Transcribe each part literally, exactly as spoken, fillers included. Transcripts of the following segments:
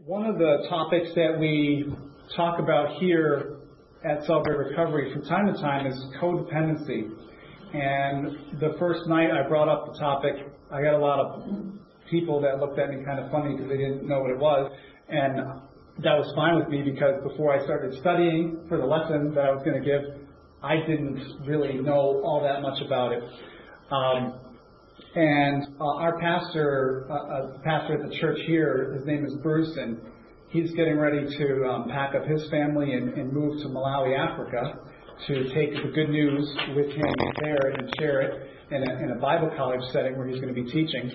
One of the topics that we talk about here at Celebrate Recovery from time to time is codependency. And the first night I brought up the topic, I got a lot of people that looked at me kind of funny because they didn't know what it was. And that was fine with me because before I started studying for the lesson that I was going to give, I didn't really know all that much about it. Um, and uh, our pastor, uh, uh, pastor at the church here, his name is Bruce, and he's getting ready to um, pack up his family and, and move to Malawi, Africa, to take the good news with him there and share it in a, in a Bible college setting where he's going to be teaching.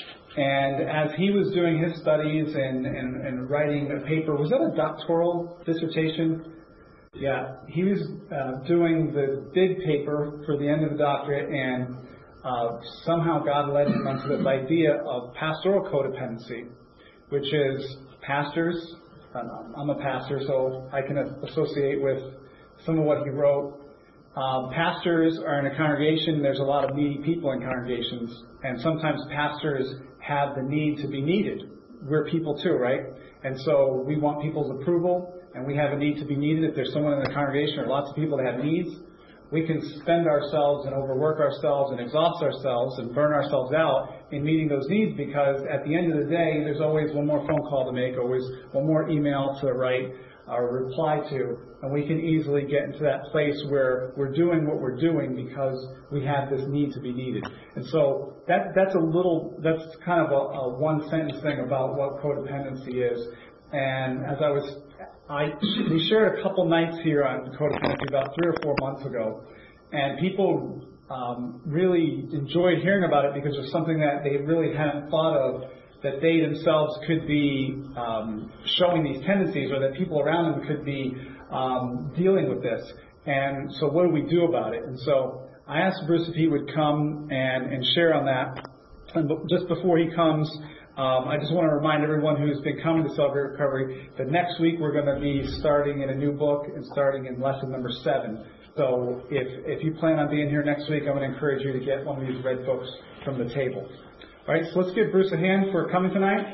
And as he was doing his studies and, and, and writing a paper, was that a doctoral dissertation? Yeah, he was uh, doing the big paper for the end of the doctorate, and uh, somehow God led him onto this idea of pastoral codependency, which is pastors. Um, I'm a pastor, so I can associate with some of what he wrote. Um, pastors are in a congregation. There's a lot of needy people in congregations, and sometimes pastors have the need to be needed. We're people too, right? And so we want people's approval, and we have a need to be needed. If there's someone in the congregation or lots of people that have needs, we can spend ourselves and overwork ourselves and exhaust ourselves and burn ourselves out in meeting those needs, because at the end of the day, there's always one more phone call to make, always one more email to write or reply to, and we can easily get into that place where we're doing what we're doing because we have this need to be needed. And so that that's a little, that's kind of a, a one sentence thing about what codependency is. And as I was, I we shared a couple nights here on codependency about three or four months ago, and people um, really enjoyed hearing about it because it was something that they really hadn't thought of, that they themselves could be um, showing these tendencies, or that people around them could be um, dealing with this. And so what do we do about it? And so I asked Bruce if he would come and, and share on that. And just before he comes, um, I just want to remind everyone who's been coming to Celebrate Recovery that next week we're going to be starting in a new book and starting in lesson number seven. So if, if you plan on being here next week, I'm going to encourage you to get one of these red books from the table. All right, so let's give Bruce a hand for coming tonight.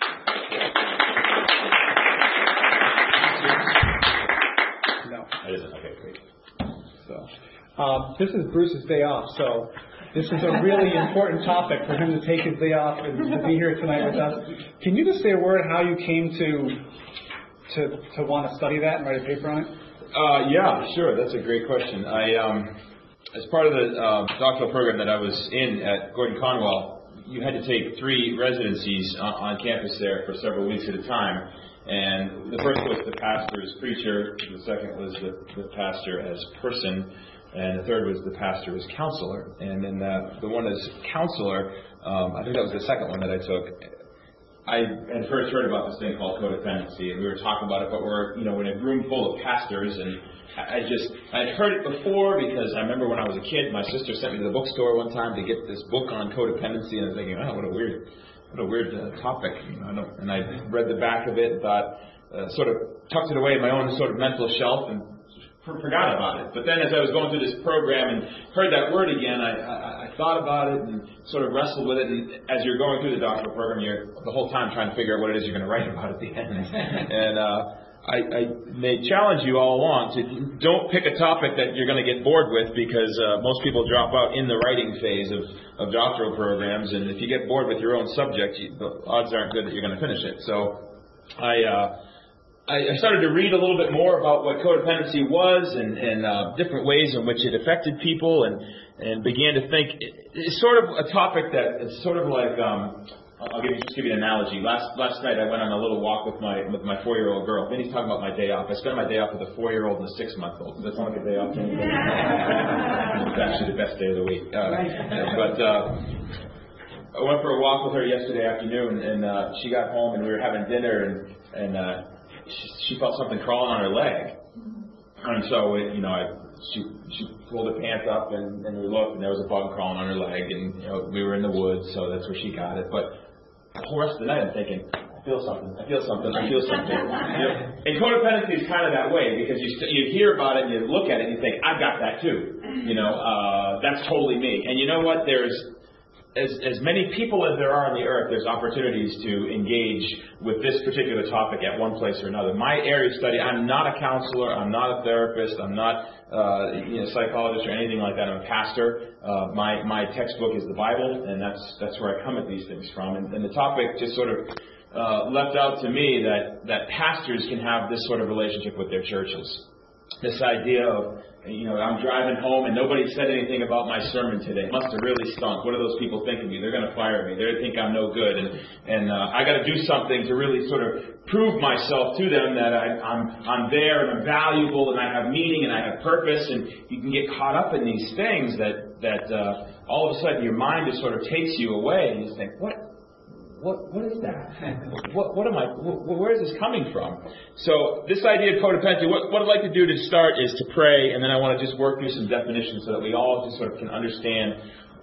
No. It isn't. Okay, great. So, um, this is Bruce's day off, so this is a really important topic for him to take his day off and to be here tonight with us. Can you just say a word how you came to to to want to study that and write a paper on it? Uh, yeah, sure. That's a great question. I, um, as part of the uh, doctoral program that I was in at Gordon Conwell, you had to take three residencies on, on campus there for several weeks at a time. And the first was the pastor as preacher, the second was the, the pastor as person, and the third was the pastor as counselor. And then uh, the one as counselor, um, I think that was the second one that I took. I had first heard about this thing called codependency, and we were talking about it, but we're, you know, in a room full of pastors, and I just, I'd heard it before because I remember when I was a kid, my sister sent me to the bookstore one time to get this book on codependency, and I was thinking, oh, what a weird, what a weird uh, topic, you know, I don't, and I read the back of it and thought, uh, sort of tucked it away in my own sort of mental shelf and forgot about it. But then as I was going through this program and heard that word again, I, I, I thought about it and sort of wrestled with it. And as you're going through the doctoral program, you're the whole time trying to figure out what it is you're going to write about at the end. and uh, I, I may challenge you all along to don't pick a topic that you're going to get bored with, because uh, most people drop out in the writing phase of, of doctoral programs. And if you get bored with your own subject, you, the odds aren't good that you're going to finish it. So I... Uh, I started to read a little bit more about what codependency was and, and uh, different ways in which it affected people, and, and began to think it's sort of a topic that is sort of like um, I'll give you, just give you an analogy. Last last night I went on a little walk with my with my four year old girl. Minnie's talking about my day off. I spent my day off with a four year old and a six month old. Does that sound like a day off to anybody? It's actually the best day of the week. Uh, but uh, I went for a walk with her yesterday afternoon, and uh, she got home and we were having dinner, and and. Uh, She, she felt something crawling on her leg, and so it, you know, I, she she pulled her pants up, and, and we looked, and there was a bug crawling on her leg, and you know, we were in the woods, so that's where she got it. But the whole rest of the night, I'm thinking, I feel something, I feel something, I feel something. You know, and codependency is kind of that way, because you you hear about it and you look at it and you think, I've got that too. You know, uh, that's totally me. And you know what? There's as, as many people as there are on the earth, there's opportunities to engage with this particular topic at one place or another. My area of study, I'm not a counselor, I'm not a therapist, I'm not uh, you know, psychologist or anything like that. I'm a pastor. Uh, my, my textbook is the Bible, and that's, that's where I come at these things from. And, and the topic just sort of uh, left out to me that, that pastors can have this sort of relationship with their churches. This idea of, you know, I'm driving home and nobody said anything about my sermon today. It must have really stunk. What do those people think of me? They're going to fire me. They think I'm no good. And, and uh, I got to do something to really sort of prove myself to them that I, I'm, I'm there and I'm valuable and I have meaning and I have purpose. And you can get caught up in these things that, that uh, all of a sudden your mind just sort of takes you away and you think, what? What what is that? What what am I? Where is this coming from? So this idea of codependency. What what I'd like to do to start is to pray, and then I want to just work through some definitions so that we all just sort of can understand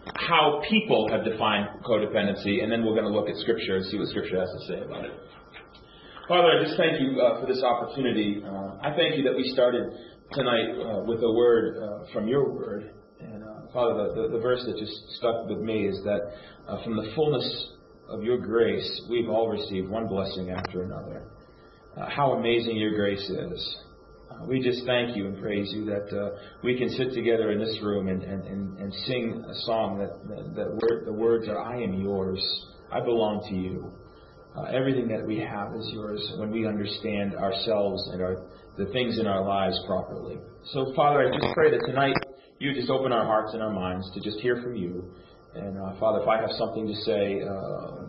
how people have defined codependency, and then we're going to look at Scripture and see what Scripture has to say about it. Father, I just thank you uh, for this opportunity. Uh, I thank you that we started tonight uh, with a word uh, from your word, and uh, Father, the, the the verse that just stuck with me is that uh, from the fullness of your grace, we've all received one blessing after another. Uh, how amazing your grace is. Uh, we just thank you and praise you that uh, we can sit together in this room and, and, and, and sing a song that, that, that word, the words are, I am yours. I belong to you. Uh, everything that we have is yours when we understand ourselves and our, the things in our lives properly. So, Father, I just pray that tonight you just open our hearts and our minds to just hear from you. And, uh, Father, if I have something to say uh,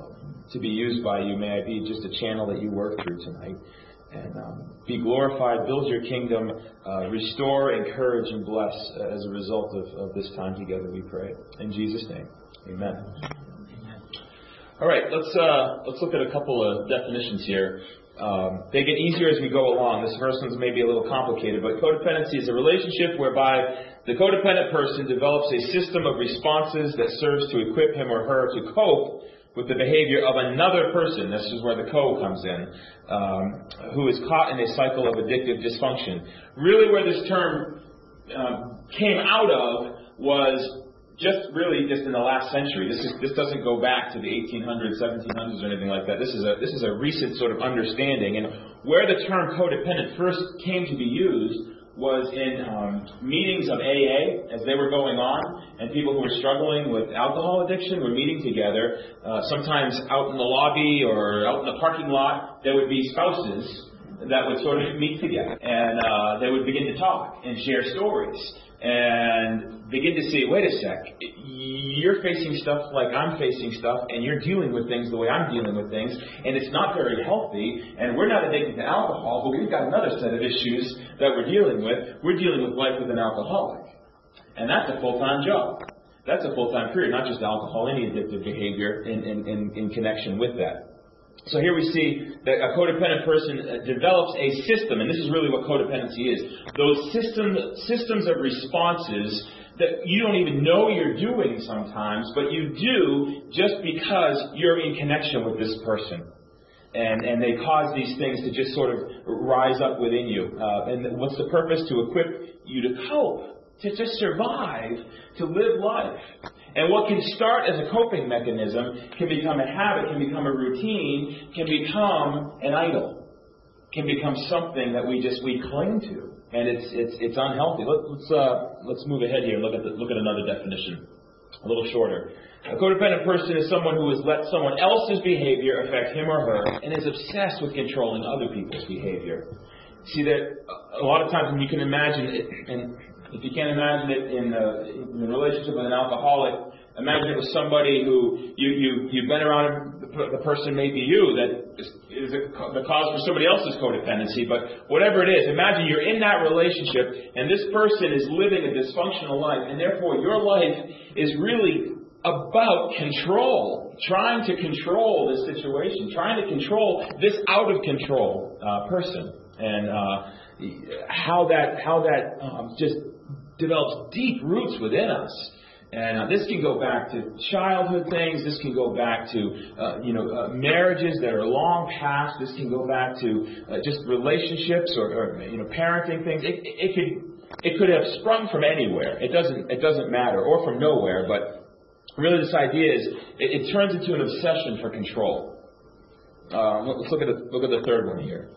to be used by you, may I be just a channel that you work through tonight. And um, be glorified, build your kingdom, uh, restore, encourage, and bless uh, as a result of, of this time together, we pray. In Jesus' name, amen. All right, let's uh, let's look at a couple of definitions here. Um, they get easier as we go along. This first one's maybe a little complicated, but codependency is a relationship whereby the codependent person develops a system of responses that serves to equip him or her to cope with the behavior of another person. This is where the co comes in, um, who is caught in a cycle of addictive dysfunction. Really where this term um, came out of was just really just in the last century. This is this doesn't go back to the eighteen hundreds, seventeen hundreds or anything like that. This is a this is a recent sort of understanding. And where the term codependent first came to be used was in um, meetings of A A as they were going on, and people who were struggling with alcohol addiction were meeting together. Uh, sometimes out in the lobby or out in the parking lot, there would be spouses that would sort of meet together, and uh, they would begin to talk and share stories and begin to see, wait a sec, you're facing stuff like I'm facing stuff, and you're dealing with things the way I'm dealing with things, and it's not very healthy, and we're not addicted to alcohol, but we've got another set of issues that we're dealing with. We're dealing with life with an alcoholic. And that's a full-time job. That's a full-time career, not just alcohol, any addictive behavior in, in, in, in connection with that. So here we see that a codependent person develops a system, and this is really what codependency is. Those system, systems of responses that you don't even know you're doing sometimes, but you do just because you're in connection with this person. And, and they cause these things to just sort of rise up within you. Uh, and what's the purpose? To equip you to cope, to just survive, to live life. And what can start as a coping mechanism can become a habit, can become a routine, can become an idol, can become something that we just we cling to, and it's it's it's unhealthy. Let, let's uh, let's move ahead here and look at the, look at another definition, a little shorter. A codependent person is someone who has let someone else's behavior affect him or her, and is obsessed with controlling other people's behavior. See that a lot of times when you can imagine it, and if you can't imagine it in a, in a relationship with an alcoholic, imagine it with somebody who you, you, you've been around, the, the person may be you, that is, is a, the cause for somebody else's codependency, but whatever it is, imagine you're in that relationship and this person is living a dysfunctional life, and therefore your life is really about control, trying to control this situation, trying to control this out of control uh, person. And uh, how that how that um, just develops deep roots within us. And uh, this can go back to childhood things. This can go back to uh, you know uh, marriages that are long past. This can go back to uh, just relationships or, or you know parenting things. It, it could it could have sprung from anywhere. It doesn't it doesn't matter, or from nowhere. But really this idea is it, it turns into an obsession for control. Uh, let's look at the, look at the third one here.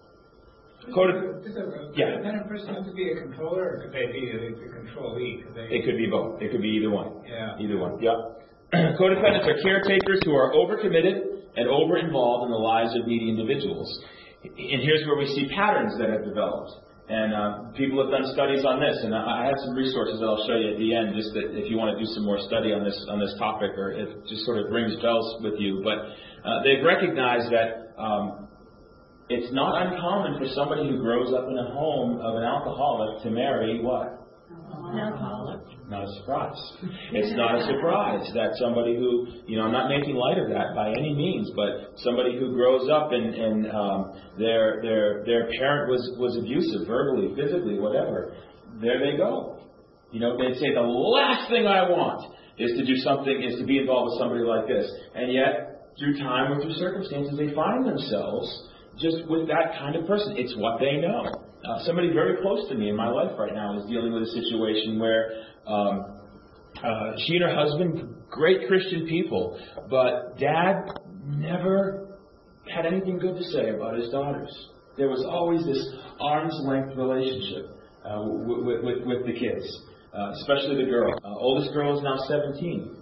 Code, Does a yeah. codependent person have to be a controller, or could they be the, the controlee? Could they, It could be both. It could be either one. Yeah. Either one. Yep. Codependents are caretakers who are overcommitted and over-involved in the lives of needy individuals. And here's where we see patterns that have developed. And uh, people have done studies on this, and I have some resources that I'll show you at the end, just that if you want to do some more study on this on this topic, or if it just sort of rings bells with you. But uh, they've recognized that um, it's not uncommon for somebody who grows up in a home of an alcoholic to marry what? An alcoholic. Not a surprise. It's not a surprise that somebody who, you know, I'm not making light of that by any means, but somebody who grows up and, and um, their their their parent was, was abusive, verbally, physically, whatever, there they go. You know, they say the last thing I want is to do something, is to be involved with somebody like this. And yet, through time or through circumstances, they find themselves just with that kind of person. It's what they know. Uh, somebody very close to me in my life right now is dealing with a situation where um, uh, she and her husband, great Christian people, but dad never had anything good to say about his daughters. There was always this arm's length relationship uh, with, with, with the kids, uh, especially the girl. Uh, oldest girl is now seventeen.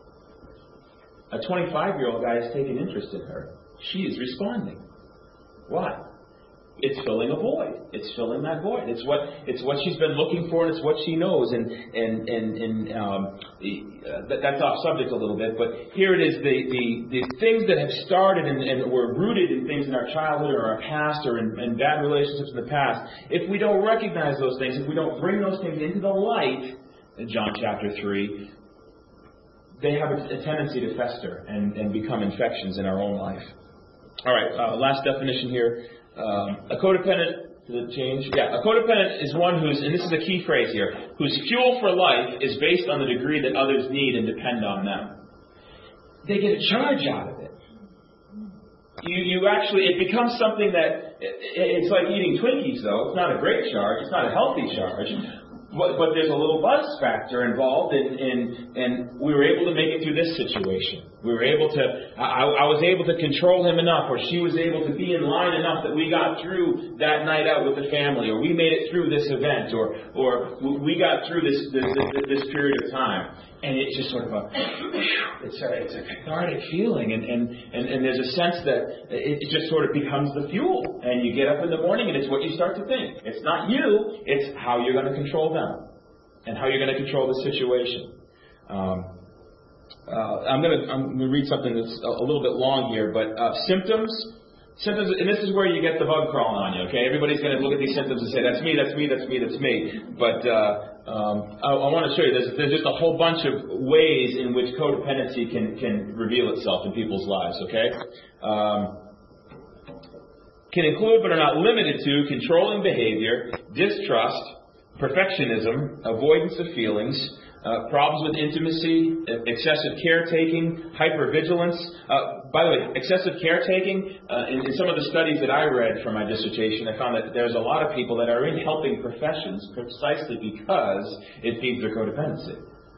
A twenty-five-year-old guy has taken interest in her. She is responding. Why? It's filling a void. It's filling that void. It's what it's what she's been looking for, and it's what she knows. And and and, and um, uh, that, that's off subject a little bit, but here it is: the the, the things that have started and, and were rooted in things in our childhood or our past or in, in bad relationships in the past. If we don't recognize those things, if we don't bring those things into the light, in John chapter three, they have a, a tendency to fester and, and become infections in our own life. All right, uh, last definition here. Um, a codependent, did it change? Yeah, a codependent is one who's, and this is a key phrase here, whose fuel for life is based on the degree that others need and depend on them. They get a charge out of it. You, you actually, it becomes something that, it, it's like eating Twinkies though. It's not a great charge. It's not a healthy charge. But, but there's a little buzz factor involved, in, in, and we were able to make it through this situation. We were able to, I, I was able to control him enough, or she was able to be in line enough that we got through that night out with the family, or we made it through this event, or or we got through this this, this period of time. And it's just sort of a, it's a, it's a cathartic feeling, and, and, and, and there's a sense that it, it just sort of becomes the fuel. And you get up in the morning, and it's what you start to think. It's not you, it's how you're going to control them, and how you're going to control the situation. Um, uh, I'm going to I'm going to read something that's a, a little bit long here, but uh, symptoms. Symptoms, and this is where you get the bug crawling on you, okay? Everybody's going to look at these symptoms and say, that's me, that's me, that's me, that's me. But uh, um, I, I want to show you, there's, there's just a whole bunch of ways in which codependency can, can reveal itself in people's lives, okay? Um, can include, but are not limited to, controlling behavior, distrust, perfectionism, avoidance of feelings, Uh, problems with intimacy, excessive caretaking, hypervigilance. Uh, by the way, excessive caretaking, uh, in, in some of the studies that I read for my dissertation, I found that there's a lot of people that are in helping professions precisely because it feeds their codependency.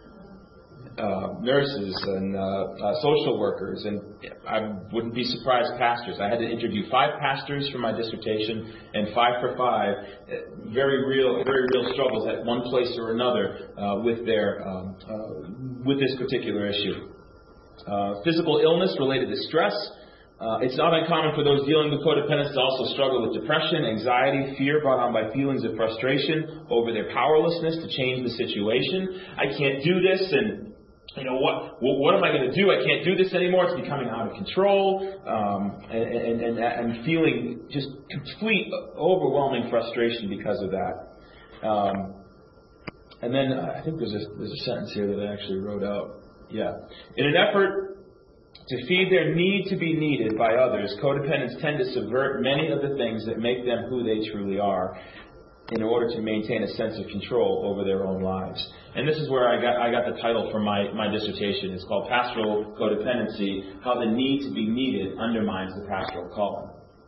Uh, nurses and uh, uh, social workers, and I wouldn't be surprised, pastors. I had to interview five pastors for my dissertation, and five for five, uh, very real, very real struggles at one place or another uh, with their um, uh, with this particular issue. Uh, physical illness related to stress. Uh, it's not uncommon for those dealing with codependence to also struggle with depression, anxiety, fear brought on by feelings of frustration over their powerlessness to change the situation. I can't do this, and you know, what What am I going to do? I can't do this anymore. It's becoming out of control. Um, and, and, and feeling just complete, overwhelming frustration because of that. Um, and then uh, I think there's a, there's a sentence here that I actually wrote out. Yeah. In an effort to feed their need to be needed by others, codependents tend to subvert many of the things that make them who they truly are, in order to maintain a sense of control over their own lives. And this is where I got I got the title for my, my dissertation. It's called Pastoral Codependency, How the Need to be Needed Undermines the Pastoral Calling.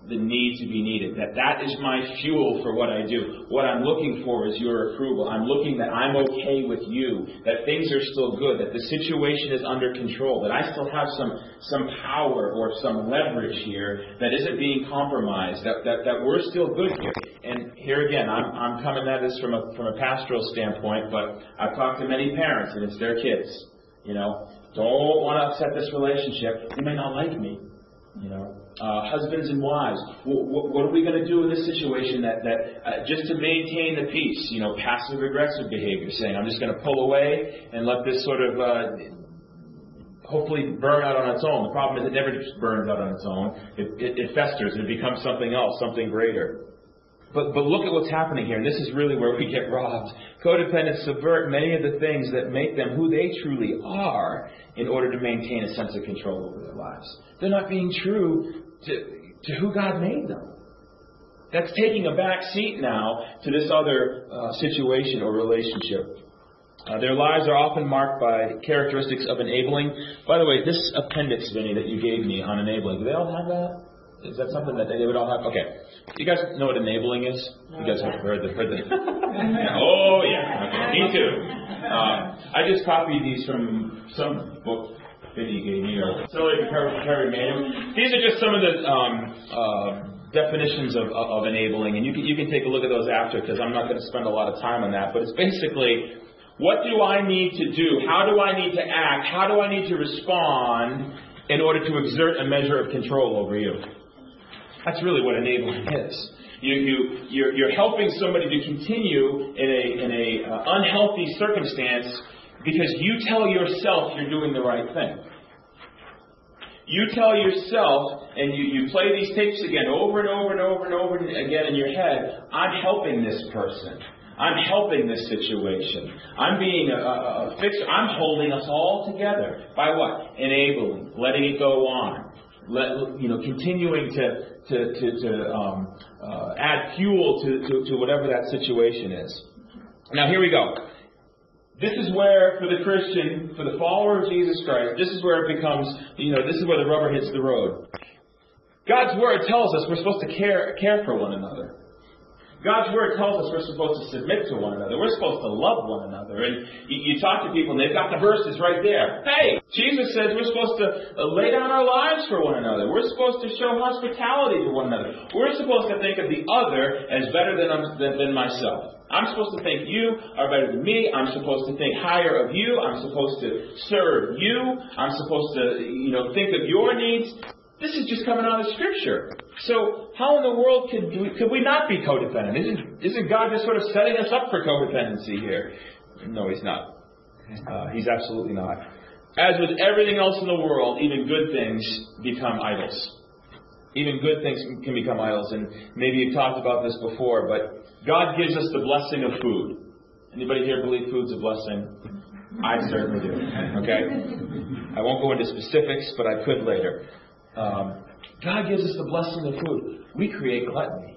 the need to be needed. That that is my fuel for what I do. What I'm looking for is your approval. I'm looking that I'm okay with you, that things are still good, that the situation is under control, that I still have some some power or some leverage here that isn't being compromised, that that, that we're still good here. And here again, I'm I'm coming at this from a from a pastoral standpoint, but I've talked to many parents, and it's their kids. You know, don't want to upset this relationship. You may not like me. You know, uh, husbands and wives, w- w- what are we going to do in this situation that, that uh, just to maintain the peace? You know, passive-aggressive behavior, saying, I'm just going to pull away and let this sort of uh, hopefully burn out on its own. The problem is it never just burns out on its own. It, it, it festers and it becomes something else, something greater. But but look at what's happening here, and this is really where we get robbed. Codependents subvert many of the things that make them who they truly are in order to maintain a sense of control over their lives. They're not being true to, to who God made them. That's taking a back seat now to this other uh, situation or relationship. Uh, their lives are often marked by characteristics of enabling. By the way, this appendix, Vinny, that you gave me on enabling, do they all have that? Is that something that they would all have? Okay. You guys know what enabling is? You guys have heard the... Heard the oh, yeah. Okay. Me too. Uh, I just copied these from some book Vinny gave me. Or Sully Perry made them. These are just some of the um, uh, definitions of, of, of enabling. And you can, you can take a look at those after, because I'm not going to spend a lot of time on that. But it's basically, what do I need to do? How do I need to act? How do I need to respond in order to exert a measure of control over you? That's really what enabling is. You, you, you're, you're helping somebody to continue in a, in a uh, unhealthy circumstance because you tell yourself you're doing the right thing. You tell yourself, and you, you play these tapes again over and over and over and over again in your head, I'm helping this person. I'm helping this situation. I'm being a, a, a fixer. I'm holding us all together. By what? Enabling. Letting it go on. Let, you know, continuing to to to, to um, uh, add fuel to, to, to whatever that situation is. Now here we go. This is where, for the Christian, for the follower of Jesus Christ, this is where it becomes, you know, this is where the rubber hits the road. God's Word tells us we're supposed to care care for one another. God's Word tells us we're supposed to submit to one another. We're supposed to love one another. And you, you talk to people and they've got the verses right there. Hey, Jesus says we're supposed to lay down our lives for one another. We're supposed to show hospitality to one another. We're supposed to think of the other as better than, than, than myself. I'm supposed to think you are better than me. I'm supposed to think higher of you. I'm supposed to serve you. I'm supposed to, you know, think of your needs. This is just coming out of Scripture. So how in the world could we, could we not be codependent? Isn't, isn't God just sort of setting us up for codependency here? No, He's not. Uh, he's absolutely not. As with everything else in the world, even good things become idols. Even good things can become idols. And maybe you've talked about this before, but God gives us the blessing of food. Anybody here believe food's a blessing? I certainly do. Okay? I won't go into specifics, but I could later. Um, God gives us the blessing of food. We create gluttony.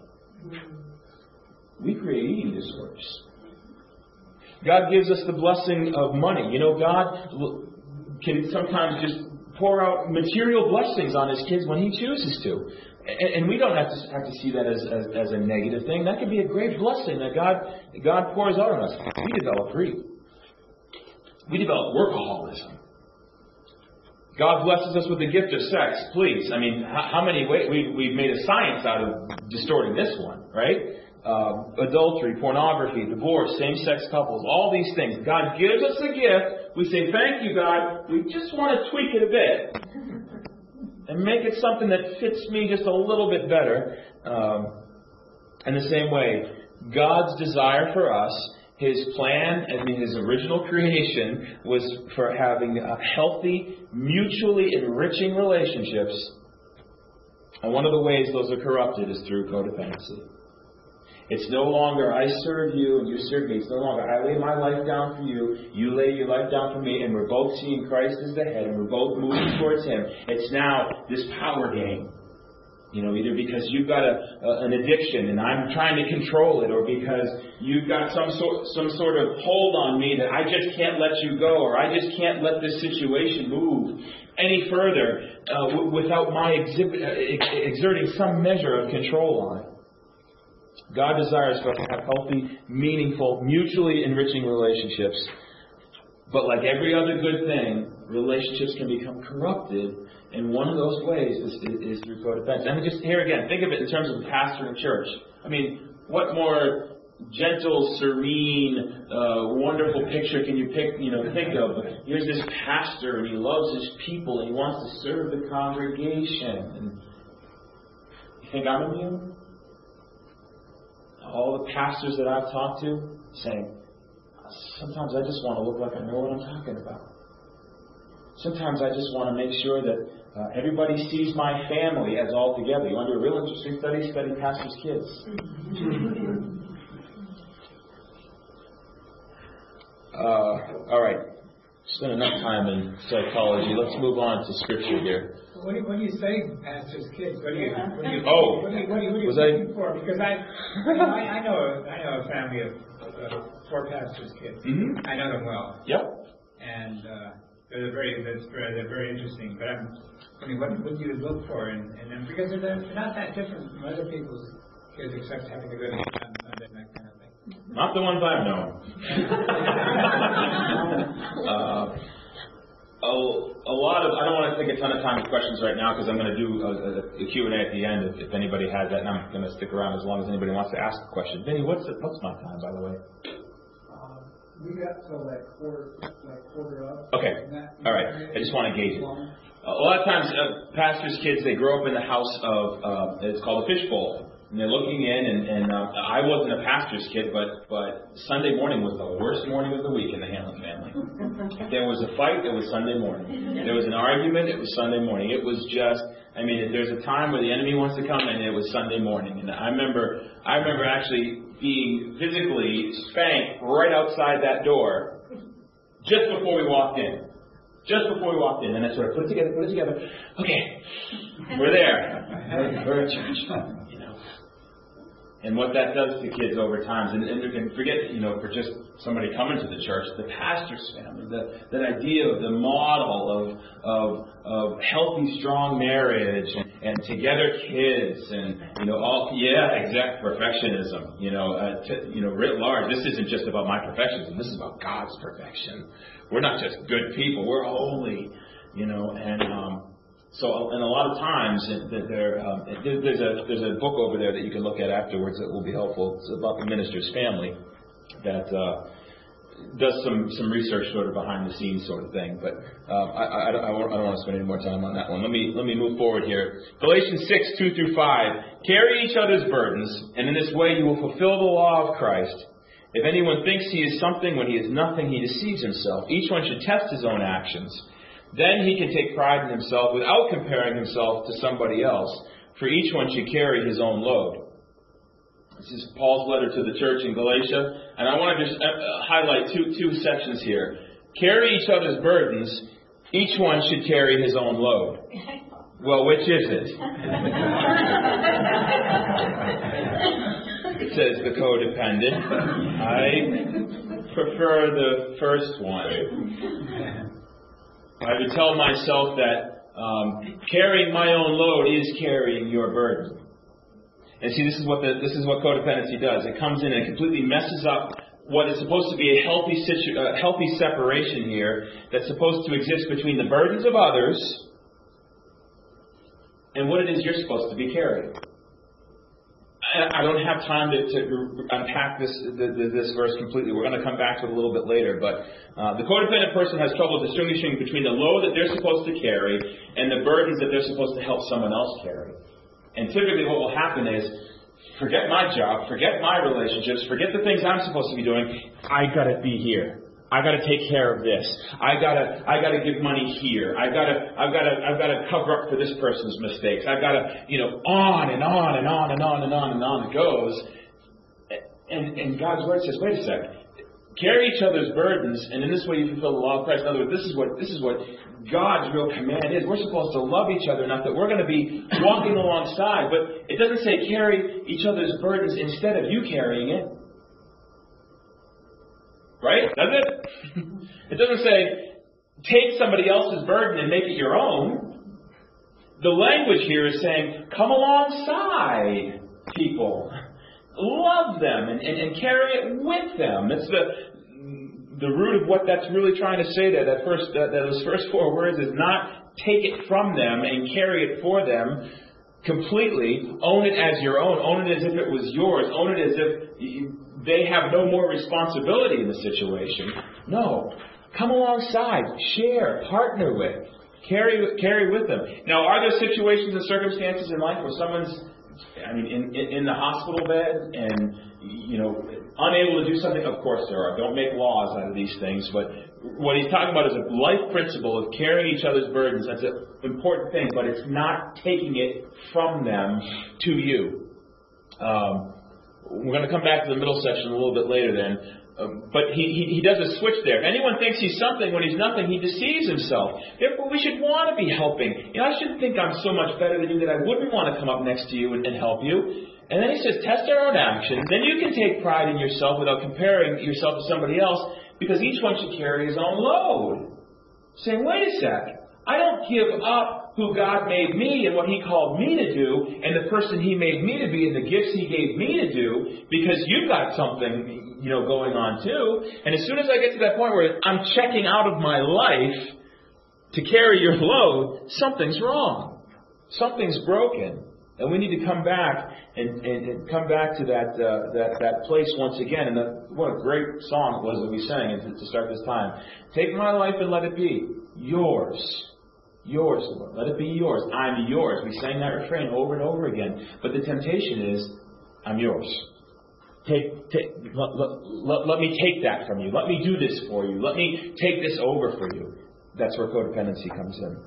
We create eating disorders. God gives us the blessing of money. You know, God can sometimes just pour out material blessings on His kids when He chooses to. And, and we don't have to have to see that as, as, as a negative thing. That could be a great blessing that God, God pours out on us. We develop greed. We develop workaholism. God blesses us with the gift of sex. Please, I mean, how, how many ways we we've made a science out of distorting this one, right? Uh, adultery, pornography, divorce, same-sex couples, all these things. God gives us a gift. We say, "Thank you, God." We just want to tweak it a bit and make it something that fits me just a little bit better. Um, in the same way, God's desire for us. His plan, I mean, His original creation was for having a healthy, mutually enriching relationships. And one of the ways those are corrupted is through codependency. It's no longer I serve you and you serve me. It's no longer I lay my life down for you, you lay your life down for me, and we're both seeing Christ as the head and we're both moving towards Him. It's now this power game. You know, either because you've got a, a an addiction and I'm trying to control it, or because you've got some sort some sort of hold on me that I just can't let you go, or I just can't let this situation move any further uh, w- without my exhibit, uh, ex- exerting some measure of control on it. God desires for us to have healthy, meaningful, mutually enriching relationships. But like every other good thing, relationships can become corrupted, and one of those ways is, is, is through codependence. And just here again, think of it in terms of a pastor in church. I mean, what more gentle, serene, uh, wonderful picture can you pick, you know, think of? Here's this pastor, and he loves his people, and he wants to serve the congregation. And you think I'm immune? All the pastors that I've talked to saying, sometimes I just want to look like I know what I'm talking about. Sometimes I just want to make sure that uh, everybody sees my family as all together. You want to do a real interesting study? Study pastors' kids. uh, all right. Spent enough time in psychology. Let's move on to Scripture here. What do you, what do you say, pastors' kids? What do you? What do you oh, what do you, what do you, what are you was looking I? for? Because I, you know, I, I know, I know a family of uh, four pastors' kids. Mm-hmm. I know them well. Yep. And uh, they're very, that's very, they're very interesting. But I'm, I mean, what would you look for? And, and then because they're, they're not that different from other people's kids, except having to go to on Sunday and that kind of thing. Not the ones I've known. uh, a, a lot of, I don't want to take a ton of time with questions right now because I'm going to do a, a, a Q and A at the end if, if anybody has that, and I'm going to stick around as long as anybody wants to ask a question. Vinny, what's it, what's my time, by the way? Um, we got till like quarter, like quarter up. Okay. All right. I just want to gauge it. A lot of times, uh, pastors' kids, they grow up in the house of, uh, it's called a fishbowl. And they're looking in, and, and uh, I wasn't a pastor's kid, but, but Sunday morning was the worst morning of the week in the Hanlon family. If there was a fight, it was Sunday morning. If there was an argument, it was Sunday morning. It was just, I mean, if there's a time where the enemy wants to come in, it was Sunday morning. And I remember, I remember actually being physically spanked right outside that door just before we walked in. Just before we walked in. And I sort of put it together, put it together. Okay, we're there. We're, we're at church. You know. And what that does to kids over time, and, and, and forget, you know, for just somebody coming to the church, the pastor's family, the, that idea of the model of of, of healthy, strong marriage and, and together kids, and you know, all yeah, exact perfectionism. You know, uh, t- you know, writ large. This isn't just about my perfectionism. This is about God's perfection. We're not just good people. We're holy. You know, and. Um, So, and a lot of times, there, um, there's a there's a book over there that you can look at afterwards that will be helpful. It's about the minister's family that uh, does some, some research sort of behind the scenes sort of thing. But uh, I, I, I, don't, I don't want to spend any more time on that one. Let me let me move forward here. Galatians six, two through five. Carry each other's burdens, and in this way you will fulfill the law of Christ. If anyone thinks he is something when he is nothing, he deceives himself. Each one should test his own actions. Then he can take pride in himself without comparing himself to somebody else. For each one should carry his own load. This is Paul's letter to the church in Galatia. And I want to just highlight two, two sections here. Carry each other's burdens. Each one should carry his own load. Well, which is it? It says the codependent. I prefer the first one. I would tell myself that um, carrying my own load is carrying your burden. And see, this is what the, this is what codependency does. It comes in and completely messes up what is supposed to be a healthy situ- uh, healthy separation here that's supposed to exist between the burdens of others and what it is you're supposed to be carrying. I don't have time to, to unpack this this verse completely. We're going to come back to it a little bit later. But uh, the codependent person has trouble distinguishing between the load that they're supposed to carry and the burdens that they're supposed to help someone else carry. And typically what will happen is, forget my job, forget my relationships, forget the things I'm supposed to be doing. I got to be here. I got to take care of this. I got to I got to give money here. I got to I've got to I've got to cover up for this person's mistakes. I've got to, you know, on and on and on and on and on and on it goes. And and God's word says, wait a second. Carry each other's burdens, and in this way you fulfill the law of Christ. In other words, this is what this is what God's real command is. We're supposed to love each other enough that we're going to be walking alongside. But it doesn't say carry each other's burdens instead of you carrying it. Right? Does it? It doesn't say take somebody else's burden and make it your own. The language here is saying come alongside people. Love them and, and, and carry it with them. That's the the root of what that's really trying to say there. That first, that, those first four words is not take it from them and carry it for them completely. Own it as your own. Own it as if it was yours. Own it as if you, they have no more responsibility in the situation. No. Come alongside. Share. Partner with. Carry, carry with them. Now, are there situations and circumstances in life where someone's, I mean, in, in, in the hospital bed and, you know, unable to do something? Of course there are. Don't make laws out of these things. But what he's talking about is a life principle of carrying each other's burdens. That's an important thing, but it's not taking it from them to you. Um, we're going to come back to the middle section a little bit later then. Um, but he, he, he does a switch there. If anyone thinks he's something when he's nothing, he deceives himself. Therefore, we should want to be helping. You know, I shouldn't think I'm so much better than you that I wouldn't want to come up next to you and, and help you. And then he says, test our own actions. Then you can take pride in yourself without comparing yourself to somebody else, because each one should carry his own load. Saying, wait a sec. I don't give up who God made me and what He called me to do and the person He made me to be and the gifts He gave me to do because you've got something, you know, going on too. And as soon as I get to that point where I'm checking out of my life to carry your load, something's wrong. Something's broken. And we need to come back and, and, and come back to that uh, that that place once again. And the, what a great song it was that we sang to, to start this time. Take my life and let it be yours. Yours, Lord. Let it be yours. I'm yours. We sang that refrain over and over again. But the temptation is, I'm yours. Take, take, let, let, let, let me take that from you. Let me do this for you. Let me take this over for you. That's where codependency comes in.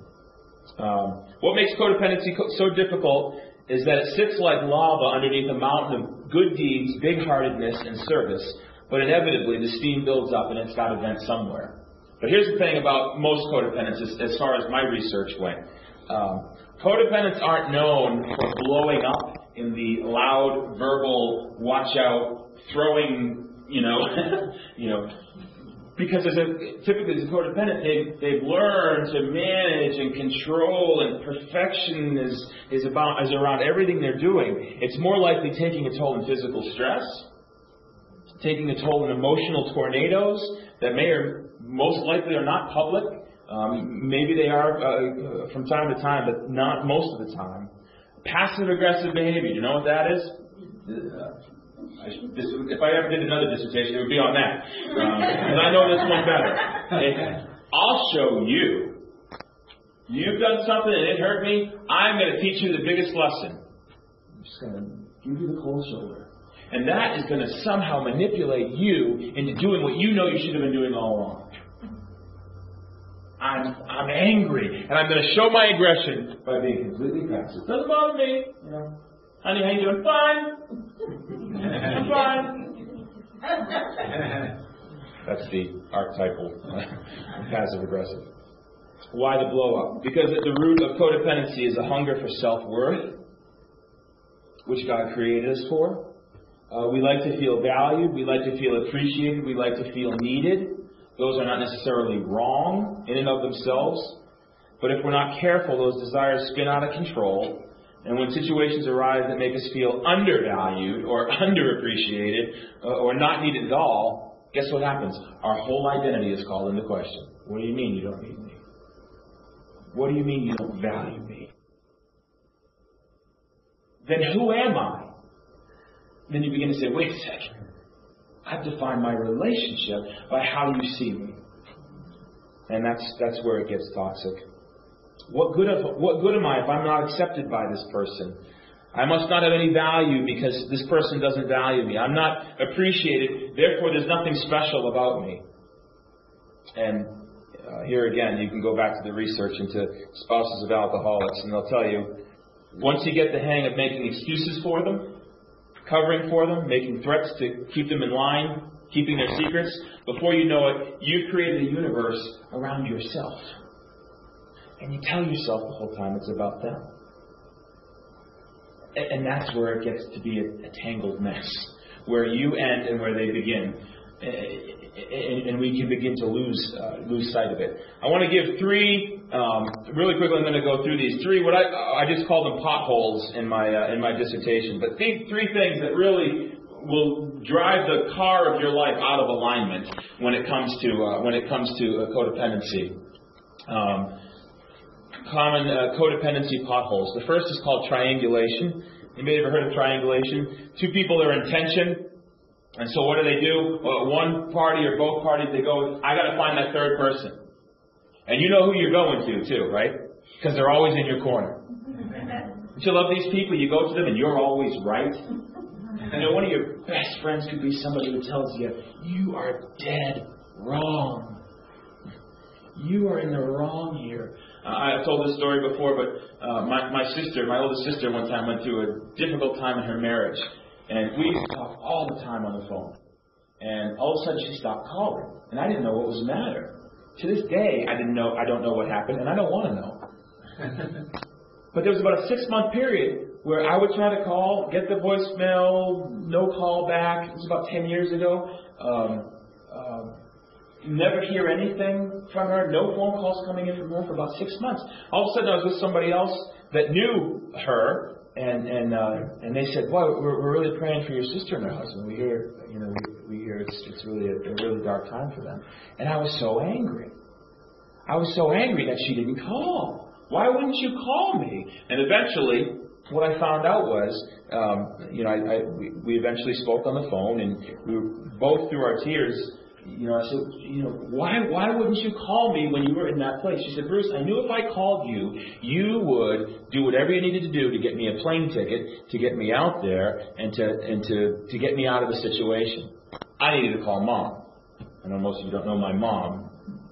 Um, what makes codependency co- so difficult is that it sits like lava underneath a mountain of good deeds, big-heartedness, and service. But inevitably, the steam builds up and it's got to vent somewhere. But here's the thing about most codependents, as, as far as my research went. Um, codependents aren't known for blowing up in the loud, verbal, watch out, throwing, you know, you know, because as a, typically as a codependent, they've, they've learned to manage and control, and perfection is, is about is around everything they're doing. It's more likely taking a toll in physical stress, taking a toll in emotional tornadoes that may or most likely are not public. Um, maybe they are uh, from time to time, but not most of the time. Passive-aggressive behavior, you know what that is? Uh, I should, this, if I ever did another dissertation, it would be on that. Um, and I know this one better. It, I'll show you. You've done something and it hurt me. I'm going to teach you the biggest lesson. I'm just going to give you the cold shoulder. And that is going to somehow manipulate you into doing what you know you should have been doing all along. I'm I'm angry, and I'm going to show my aggression by being completely passive. Doesn't bother me. You know, honey, how you doing? Fine. I'm fine. That's the archetypal passive aggressive. Why the blow up? Because at the root of codependency is a hunger for self-worth, which God created us for. Uh, we like to feel valued. We like to feel appreciated. We like to feel needed. Those are not necessarily wrong in and of themselves. But if we're not careful, those desires spin out of control. And when situations arise that make us feel undervalued or underappreciated uh, or not needed at all, guess what happens? Our whole identity is called into question. What do you mean you don't need me? What do you mean you don't value me? Then who am I? Then you begin to say, wait a second. I've defined my relationship by how you see me. And that's that's where it gets toxic. What good of what good am I if I'm not accepted by this person? I must not have any value because this person doesn't value me. I'm not appreciated, therefore there's nothing special about me. And uh, here again, you can go back to the research into spouses of alcoholics, and they'll tell you, once you get the hang of making excuses for them, covering for them, making threats to keep them in line, keeping their secrets, before you know it, you've created a universe around yourself. And you tell yourself the whole time it's about them. And that's where it gets to be a, a tangled mess, where you end and where they begin. And we can begin to lose uh, lose sight of it. I want to give three, um, really quickly I'm going to go through these three, what I, I just call them potholes in my uh, in my dissertation. But think three things that really will drive the car of your life out of alignment when it comes to uh, when it comes to uh, codependency. Um, common uh, codependency potholes. The first is called triangulation. Anybody ever heard of triangulation? Two people are in tension, and so what do they do? Well, one party or both parties, they go, I got to find that third person. And you know who you're going to, too, right? Because they're always in your corner. Don't you love these people? You go to them and you're always right. You know, one of your best friends could be somebody who tells you, you are dead wrong. You are in the wrong here. Uh, I've told this story before, but uh, my, my sister, my oldest sister, one time went through a difficult time in her marriage. And we used to talk all the time on the phone. And all of a sudden she stopped calling. And I didn't know what was the matter. To this day, I didn't know, I don't know what happened, and I don't want to know. But there was about a six-month period where I would try to call, get the voicemail, no call back. It was about ten years ago. Um, um, never hear anything from her. No phone calls coming in from her for about six months. All of a sudden, I was with somebody else that knew her, and and uh, and they said, "Well, we're, we're really praying for your sister and her husband. We hear, you know, we, we hear it's it's really a, a really dark time for them." And I was so angry. I was so angry that she didn't call. Why wouldn't you call me? And eventually, what I found out was, um, you know, I, I, we, we eventually spoke on the phone, and we were both through our tears. You know, I said, you know, why why wouldn't you call me when you were in that place? She said, Bruce, I knew if I called you, you would do whatever you needed to do to get me a plane ticket, to get me out there, and to and to, to get me out of the situation. I needed to call Mom. I know most of you don't know my mom.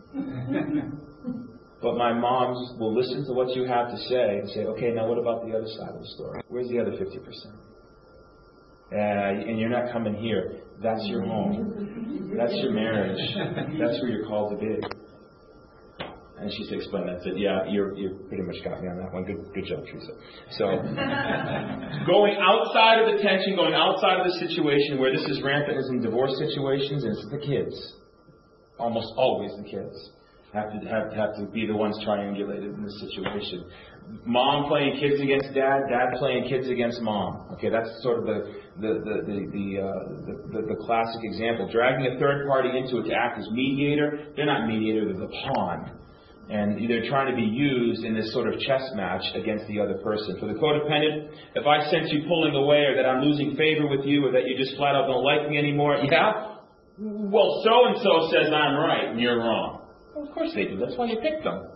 But my moms will listen to what you have to say and say, okay, now what about the other side of the story? Where's the other fifty percent? Uh, and you're not coming here. That's your home. That's your marriage. That's where you're called to be. And she said, explain that. I said, yeah, you're, you pretty much got me on that one. Good, good job, Teresa. So, going outside of the tension, going outside of the situation where this is rampant is in divorce situations, and it's the kids. Almost always the kids have to have, have to be the ones triangulated in this situation. Mom playing kids against dad, dad playing kids against mom. Okay, that's sort of the the the the the, uh, the, the, the classic example. Dragging a third party into it to act as mediator. They're not mediator; they're the pawn, and they're trying to be used in this sort of chess match against the other person. For the codependent, if I sense you pulling away, or that I'm losing favor with you, or that you just flat out don't like me anymore, yeah. Well, so and so says I'm right and you're wrong. Well, of course they do. That's why you picked them.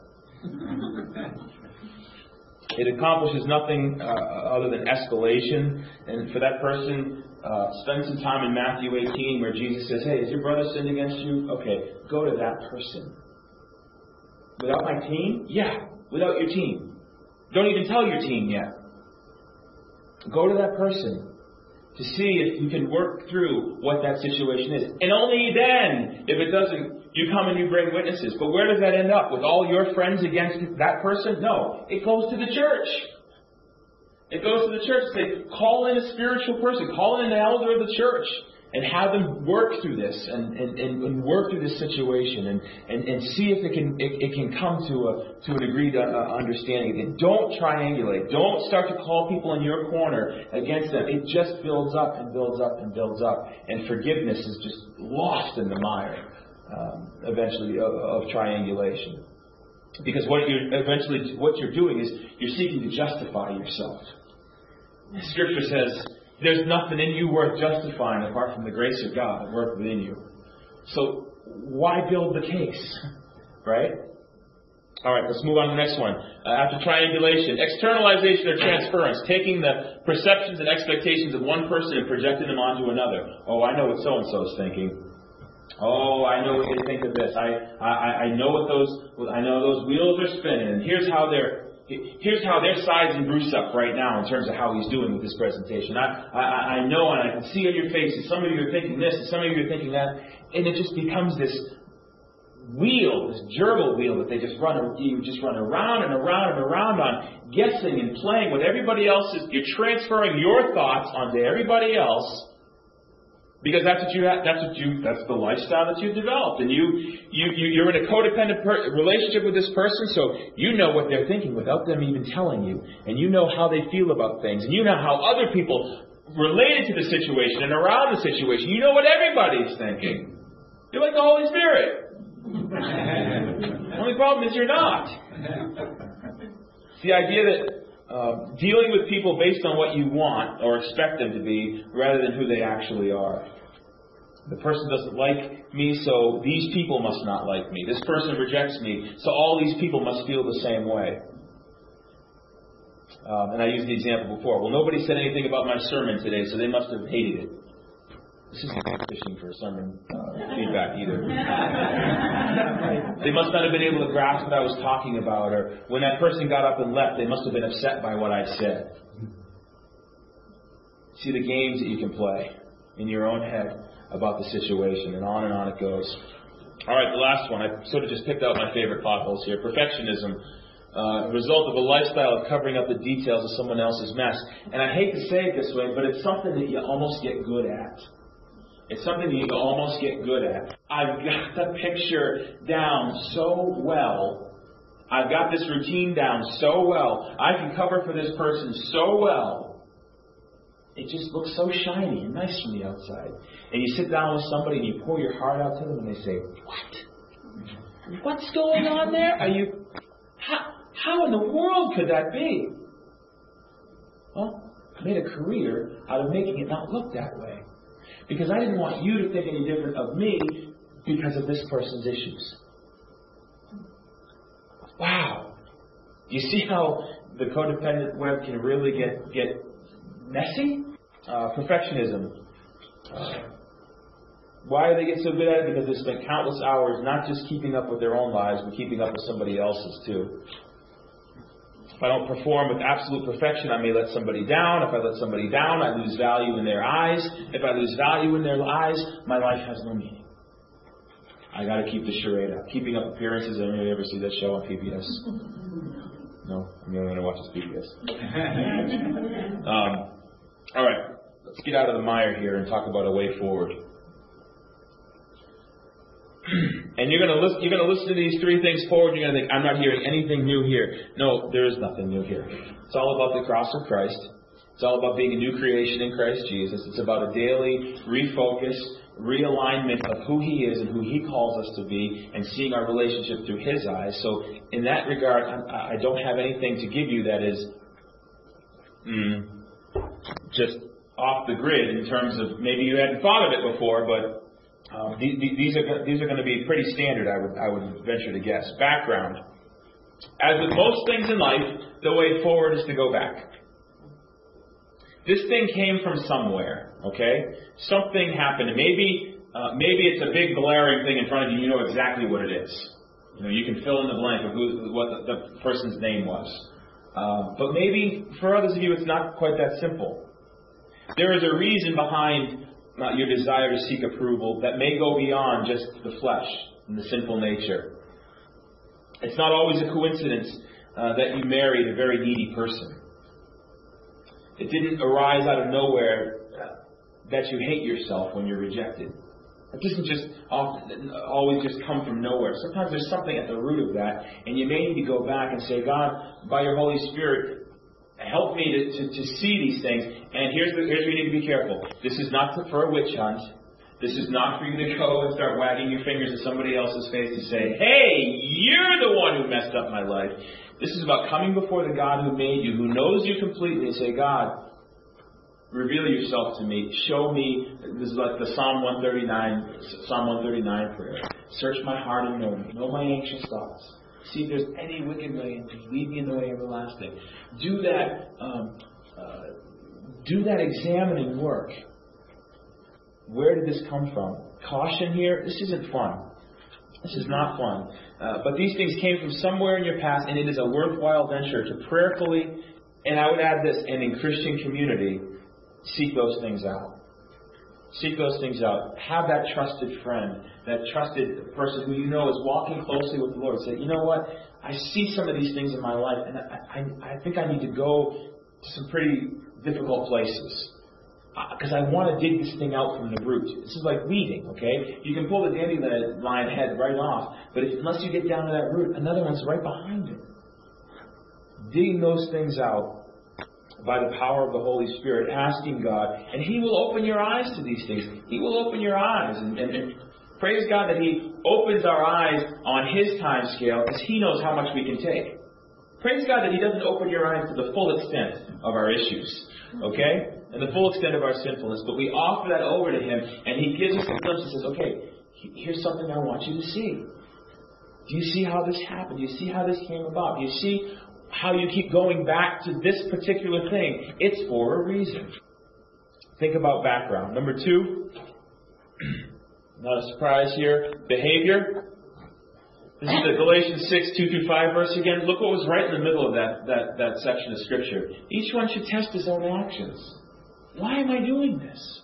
It accomplishes nothing uh, other than escalation. And for that person, uh, spend some time in Matthew eighteen where Jesus says, hey, has your brother sinned against you? Okay, go to that person. Without my team? Yeah, without your team. Don't even tell your team yet. Go to that person to see if you can work through what that situation is. And only then, if it doesn't, you come and you bring witnesses. But where does that end up? With all your friends against that person? No. It goes to the church. It goes to the church. Say, call in a spiritual person. Call in an elder of the church. And have them work through this and, and, and work through this situation and, and, and see if it can it, it can come to a to an agreed uh, understanding. And don't triangulate. Don't start to call people in your corner against them. It just builds up and builds up and builds up. And forgiveness is just lost in the mire um, eventually of, of triangulation. Because what you're eventually what you're doing is you're seeking to justify yourself. Scripture says, there's nothing in you worth justifying apart from the grace of God that worked within you. So why build the case? Right? All right, let's move on to the next one. Uh, after triangulation, externalization or transference, taking the perceptions and expectations of one person and projecting them onto another. Oh, I know what so-and-so is thinking. Oh, I know what they think of this. I, I, I know what those, I know those wheels are spinning. And here's how they're, Here's how they're sizing Bruce up right now in terms of how he's doing with this presentation. I, I, I know and I can see on your faces, some of you are thinking this and some of you are thinking that. And it just becomes this wheel, this gerbil wheel that they just run, you just run around and around and around on, guessing and playing with everybody else's. You're transferring your thoughts onto everybody else. Because that's what you have, that's what you, that's the lifestyle that you've developed. And you, you, you you're in a codependent per- relationship with this person, so you know what they're thinking without them even telling you. And you know how they feel about things. And you know how other people related to the situation and around the situation. You know what everybody's thinking. You're like the Holy Spirit. The only problem is you're not. It's the idea that Uh, dealing with people based on what you want or expect them to be rather than who they actually are. The person doesn't like me, so these people must not like me. This person rejects me, so all these people must feel the same way. Um, and I used the example before. Well, nobody said anything about my sermon today, so they must have hated it. This isn't fishing for sermon uh, feedback either. They must not have been able to grasp what I was talking about, or when that person got up and left, they must have been upset by what I said. See the games that you can play in your own head about the situation, and on and on it goes. All right, the last one. I sort of just picked out my favorite potholes here. Perfectionism. Uh, result of a lifestyle of covering up the details of someone else's mess. And I hate to say it this way, but it's something that you almost get good at. It's something that you almost get good at. I've got the picture down so well. I've got this routine down so well. I can cover for this person so well. It just looks so shiny and nice from the outside. And you sit down with somebody and you pour your heart out to them and they say, "What? What's going on there? Are you... How, how in the world could that be?" Well, I made a career out of making it not look that way. Because I didn't want you to think any different of me because of this person's issues. Wow. You see how the codependent web can really get, get messy? Uh, perfectionism. Uh, why do they get so good at it? Because they spend countless hours not just keeping up with their own lives, but keeping up with somebody else's too. If I don't perform with absolute perfection, I may let somebody down. If I let somebody down, I lose value in their eyes. If I lose value in their eyes, my life has no meaning. I got to keep the charade up. Keeping Up Appearances. Anybody ever see that show on P B S? No, I'm the only one who watches P B S. um, all right, let's get out of the mire here and talk about a way forward. And you're going to listen. You're going to listen to these three things forward. You're going to think, "I'm not hearing anything new here." No, there is nothing new here. It's all about the cross of Christ. It's all about being a new creation in Christ Jesus. It's about a daily refocus, realignment of who He is and who He calls us to be, and seeing our relationship through His eyes. So, in that regard, I don't have anything to give you that is mm, just off the grid in terms of maybe you hadn't thought of it before, but. Um, these, these are these are going to be pretty standard, I would I would venture to guess. Background. As with most things in life, the way forward is to go back. This thing came from somewhere, okay? Something happened, and maybe uh, maybe it's a big glaring thing in front of you. You know exactly what it is. You know, you can fill in the blank of who what the, the person's name was. Uh, but maybe for others of you, it's not quite that simple. There is a reason behind not your desire to seek approval that may go beyond just the flesh and the sinful nature. It's not always a coincidence uh, that you married a very needy person. It didn't arise out of nowhere uh, that you hate yourself when you're rejected. It doesn't just often, always just come from nowhere. Sometimes there's something at the root of that, and you may need to go back and say, "God, by your Holy Spirit, help me to, to, to see these things." And here's, the, here's where you need to be careful. This is not to, for a witch hunt. This is not for you to go and start wagging your fingers at somebody else's face to say, "Hey, you're the one who messed up my life." This is about coming before the God who made you, who knows you completely, and say, "God, reveal yourself to me. Show me." This is like the Psalm one thirty-nine, Psalm one thirty-nine prayer. "Search my heart and know me. Know my anxious thoughts. See if there's any wicked way in me. Lead me in the way everlasting." Do that. Um, uh, do that examining work. Where did this come from? Caution here. This isn't fun. This is not fun. Uh, but these things came from somewhere in your past, and it is a worthwhile venture to prayerfully, and I would add this, and in Christian community, seek those things out. Seek those things out. Have that trusted friend, that trusted person who you know is walking closely with the Lord. Say, you know what? I see some of these things in my life, and I, I, I think I need to go to some pretty difficult places. Because I want to dig this thing out from the root. This is like weeding, okay? You can pull the dandelion head right off, but if, unless you get down to that root, another one's right behind it. Digging those things out by the power of the Holy Spirit, asking God, and He will open your eyes to these things. He will open your eyes. And, and, and praise God that He opens our eyes on His time scale, because He knows how much we can take. Praise God that He doesn't open your eyes to the full extent of our issues, okay? And the full extent of our sinfulness. But we offer that over to Him, and He gives us a glimpse and says, okay, here's something I want you to see. Do you see how this happened? Do you see how this came about? Do you see how you keep going back to this particular thing? It's for a reason. Think about background. Number two, not a surprise here, behavior. This is the Galatians six, two through five verse again. Look what was right in the middle of that, that, that section of Scripture. Each one should test his own actions. Why am I doing this?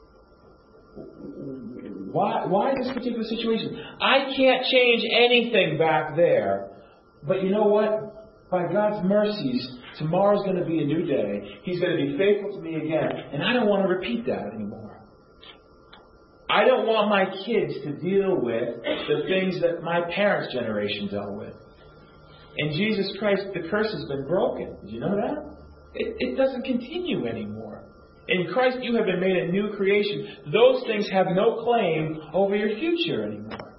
Why, why this particular situation? I can't change anything back there. But you know what? By God's mercies, tomorrow's going to be a new day. He's going to be faithful to me again. And I don't want to repeat that anymore. I don't want my kids to deal with the things that my parents' generation dealt with. In Jesus Christ, the curse has been broken. Did you know that? It, it doesn't continue anymore. In Christ, you have been made a new creation. Those things have no claim over your future anymore.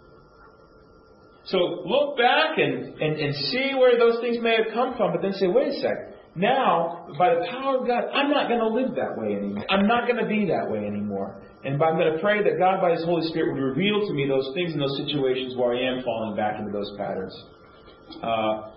So look back and, and, and see where those things may have come from, but then say, wait a sec. Now, by the power of God, I'm not going to live that way anymore. I'm not going to be that way anymore. And I'm going to pray that God, by His Holy Spirit, would reveal to me those things in those situations where I am falling back into those patterns. Uh,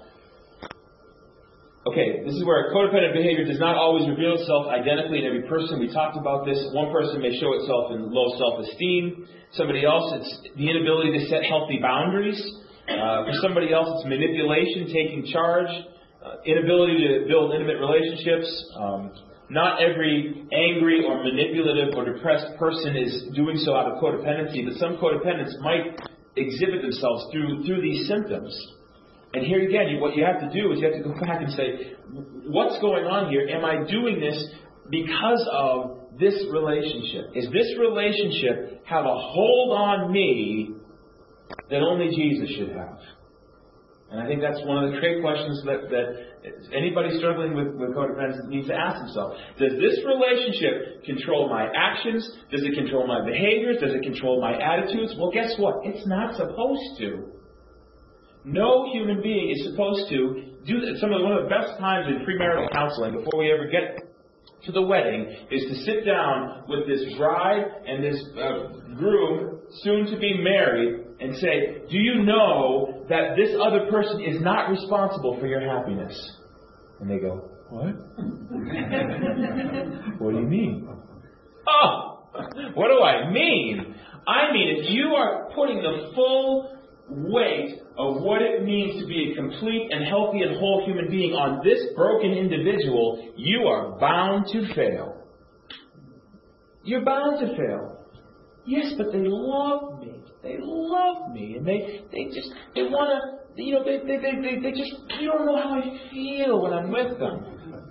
Okay, this is where codependent behavior does not always reveal itself identically in every person. We talked about this. One person may show itself in low self-esteem. Somebody else, it's the inability to set healthy boundaries. Uh, for somebody else, it's manipulation, taking charge, uh, inability to build intimate relationships. Um, not every angry or manipulative or depressed person is doing so out of codependency, but some codependents might exhibit themselves through through these symptoms. And here again, what you have to do is you have to go back and say, what's going on here? Am I doing this because of this relationship? Is this relationship have a hold on me that only Jesus should have? And I think that's one of the great questions that, that anybody struggling with, with codependence needs to ask themselves. Does this relationship control my actions? Does it control my behaviors? Does it control my attitudes? Well, guess what? It's not supposed to. No human being is supposed to do that. Some of the, one of the best times in premarital counseling before we ever get to the wedding is to sit down with this bride and this uh, groom, soon to be married, and say, do you know that this other person is not responsible for your happiness? And they go, what? What do you mean? Oh, what do I mean? I mean, if you are putting the full weight of what it means to be a complete and healthy and whole human being on this broken individual, you are bound to fail. You're bound to fail. Yes, but they love me. They love me. And they, they just, they want to, you know, they, they, they, they, they just, you don't know how I feel when I'm with them.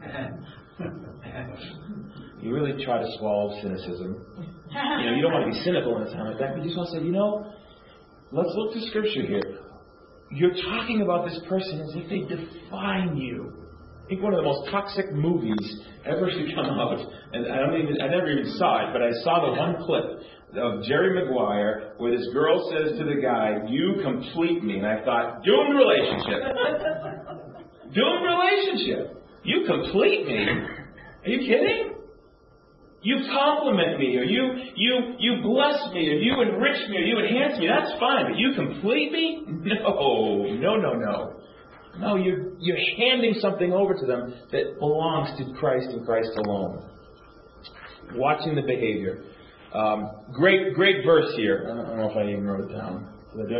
You really try to swallow cynicism. You know, you don't want to be cynical in a time like that, but you just want to say, you know, let's look to Scripture here. You're talking about this person as if they define you. I think one of the most toxic movies ever to come out, and I don't even, I never even saw it, but I saw the one clip of Jerry Maguire where this girl says to the guy, you complete me. And I thought, doomed relationship. Doomed relationship. You complete me? Are you kidding? You compliment me, or you you you bless me, or you enrich me, or you enhance me. That's fine, but you complete me? No, no, no, no. No, you're you're handing something over to them that belongs to Christ and Christ alone. Watching the behavior. Um, great, great verse here. I don't know if I even wrote it down. Yeah.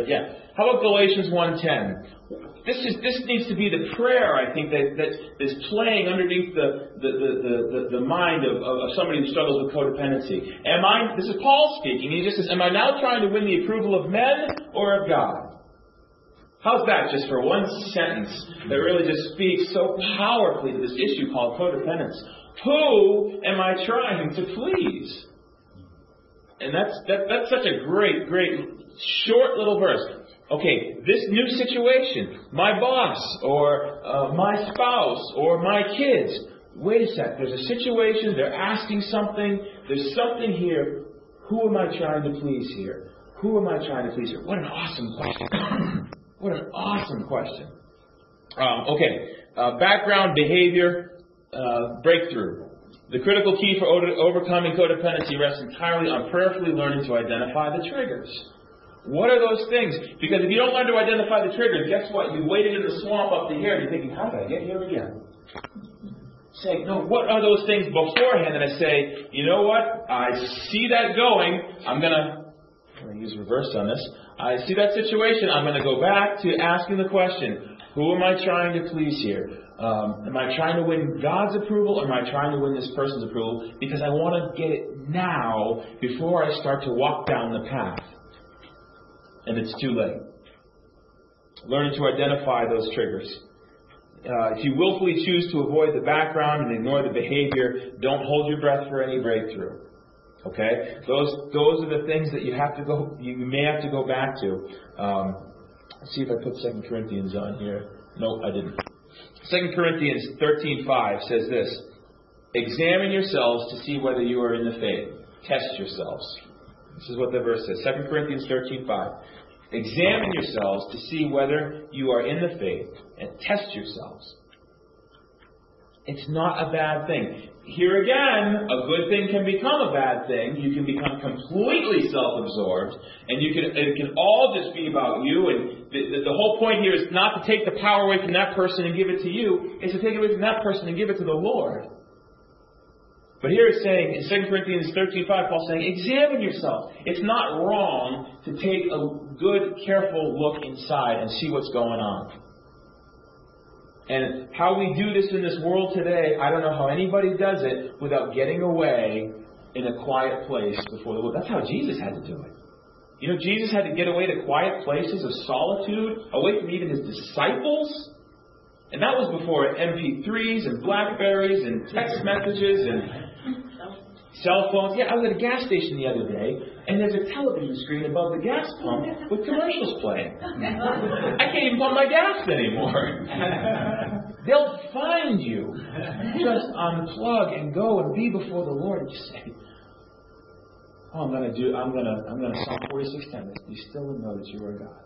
How about Galatians one ten? This is this needs to be the prayer, I think, that, that is playing underneath the the, the, the, the mind of, of somebody who struggles with codependency. Am I, this is Paul speaking, he just says, am I now trying to win the approval of men or of God? How's that just for one sentence that really just speaks so powerfully to this issue called codependence? Who am I trying to please? And that's that, that's such a great, great, short little verse. Okay, this new situation, my boss, or uh, my spouse, or my kids. Wait a sec, there's a situation, they're asking something, there's something here. Who am I trying to please here? Who am I trying to please here? What an awesome question. What an awesome question. Um, okay, uh, background, behavior, uh, breakthrough. The critical key for over- overcoming codependency rests entirely on prayerfully learning to identify the triggers. What are those things? Because if you don't learn to identify the triggers, guess what? You waited in the swamp up to here and you're thinking, how did I get here again? Saying, no, what are those things beforehand? And I say, you know what? I see that going. I'm going to, I'm going to use reverse on this. I see that situation. I'm going to go back to asking the question, who am I trying to please here? Um, am I trying to win God's approval or am I trying to win this person's approval? Because I want to get it now before I start to walk down the path. And it's too late. Learning to identify those triggers. Uh, if you willfully choose to avoid the background and ignore the behavior, don't hold your breath for any breakthrough. Okay? Those those are the things that you have to go. You may have to go back to. Um, let's see if I put Second Corinthians on here. No, I didn't. Second Corinthians thirteen five says this: examine yourselves to see whether you are in the faith. Test yourselves. This is what the verse says. Second Corinthians thirteen five. Examine yourselves to see whether you are in the faith and test yourselves. It's not a bad thing. Here again, a good thing can become a bad thing. You can become completely self-absorbed, and you can it can all just be about you. And the, the, the whole point here is not to take the power away from that person and give it to you. It's to take it away from that person and give it to the Lord. But here it's saying, in Second Corinthians thirteen five, Paul's saying, examine yourself. It's not wrong to take a good, careful look inside and see what's going on. And how we do this in this world today, I don't know how anybody does it without getting away in a quiet place before the Lord. That's how Jesus had to do it. You know, Jesus had to get away to quiet places of solitude, away from even his disciples. And that was before M P threes and Blackberries and text messages and cell phones. Yeah, I was at a gas station the other day, and there's a television screen above the gas pump with commercials playing. I can't even pump my gas anymore. They'll find you. Just unplug and go and be before the Lord and just say, "Oh, I'm gonna do. I'm gonna. I'm gonna Psalm forty-six ten. Be still and know that you are God."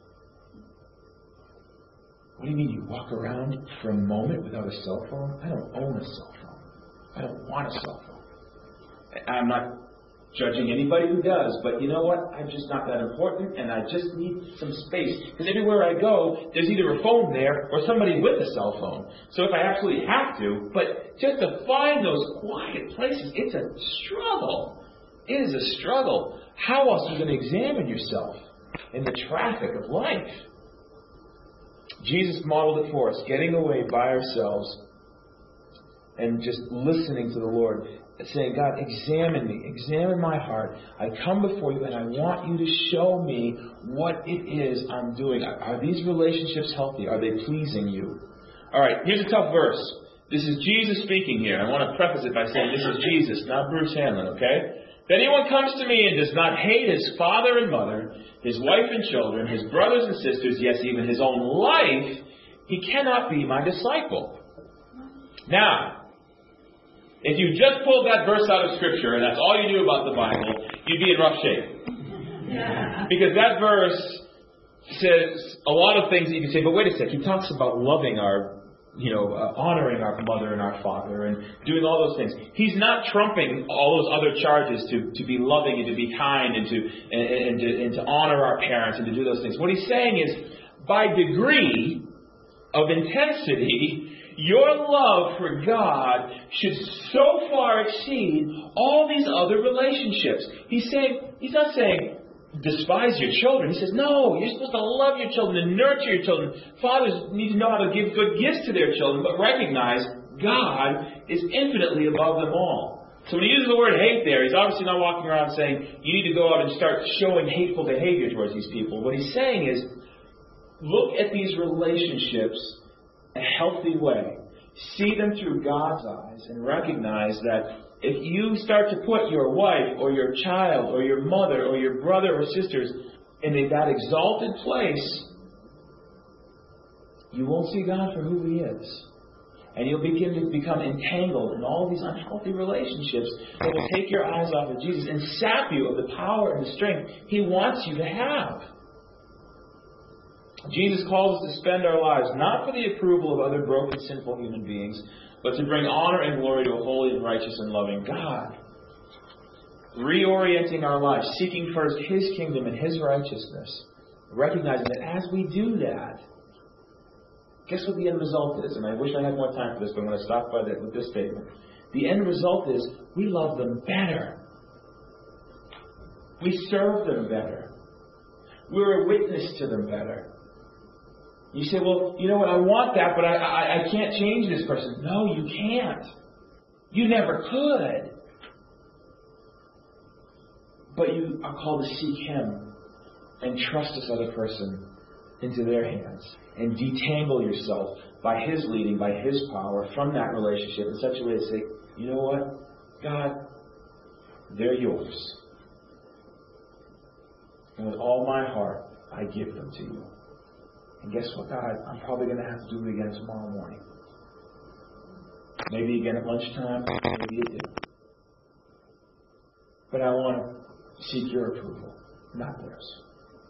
What do you mean you walk around for a moment without a cell phone? I don't own a cell phone. I don't want a cell phone. I'm not judging anybody who does, but you know what? I'm just not that important, and I just need some space. Because everywhere I go, there's either a phone there or somebody with a cell phone. So if I absolutely have to, but just to find those quiet places, it's a struggle. It is a struggle. How else are you going to examine yourself in the traffic of life? Jesus modeled it for us, getting away by ourselves and just listening to the Lord, saying, God, examine me, examine my heart. I come before you and I want you to show me what it is I'm doing. Are these relationships healthy? Are they pleasing you? All right, here's a tough verse. This is Jesus speaking here. I want to preface it by saying this is Jesus, not Bruce Hanlon, okay? If anyone comes to me and does not hate his father and mother, his wife and children, his brothers and sisters, yes, even his own life, he cannot be my disciple. Now, if you just pulled that verse out of Scripture and that's all you knew about the Bible, you'd be in rough shape. Yeah. Because that verse says a lot of things that you can say, but wait a sec, he talks about loving our you know, uh, honoring our mother and our father and doing all those things. He's not trumping all those other charges to, to be loving and to be kind and to, and, and, to, and to honor our parents and to do those things. What he's saying is, by degree of intensity, your love for God should so far exceed all these other relationships. He's saying, he's not saying, despise your children. He says, no, you're supposed to love your children and nurture your children. Fathers need to know how to give good gifts to their children, but recognize God is infinitely above them all. So when he uses the word hate there, he's obviously not walking around saying you need to go out and start showing hateful behavior towards these people. What he's saying is, look at these relationships in a healthy way. See them through God's eyes and recognize that if you start to put your wife or your child or your mother or your brother or sisters in that exalted place, you won't see God for who he is. And you'll begin to become entangled in all these unhealthy relationships that will take your eyes off of Jesus and sap you of the power and the strength he wants you to have. Jesus calls us to spend our lives not for the approval of other broken, sinful human beings, but to bring honor and glory to a holy and righteous and loving God. Reorienting our lives, seeking first his kingdom and his righteousness, recognizing that as we do that, guess what the end result is? And I wish I had more time for this, but I'm going to stop by the, with this statement. The end result is we love them better. We serve them better. We're a witness to them better. You say, well, you know what, I want that, but I, I, I can't change this person. No, you can't. You never could. But you are called to seek him and trust this other person into their hands and detangle yourself by his leading, by his power from that relationship in such a way to say, you know what, God, they're yours. And with all my heart, I give them to you. And guess what, God? I'm probably going to have to do it again tomorrow morning. Maybe again at lunchtime. Maybe you do. But I want to seek your approval, not theirs.